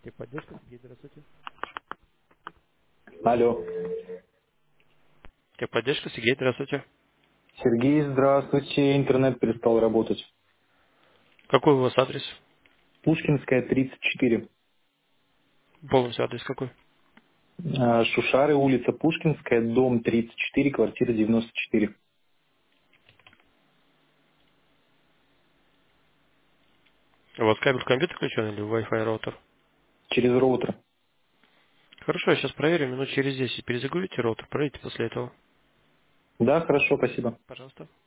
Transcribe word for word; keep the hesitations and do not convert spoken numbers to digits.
Техподдержка, Сергей, здравствуйте. Алло. Техподдержка, Сергей, здравствуйте. Сергей, здравствуйте. Интернет перестал работать. Какой у вас адрес? Пушкинская, тридцать четыре. Полностью адрес какой? А, Шушары, улица Пушкинская, дом тридцать четыре, квартира девяносто четыре. У вас кабель в компьютер включен или Wi-Fi роутер? Через роутер. Хорошо, я сейчас проверю, минут через десять перезагрузите роутер, проверьте после этого. Да, хорошо, спасибо. Пожалуйста.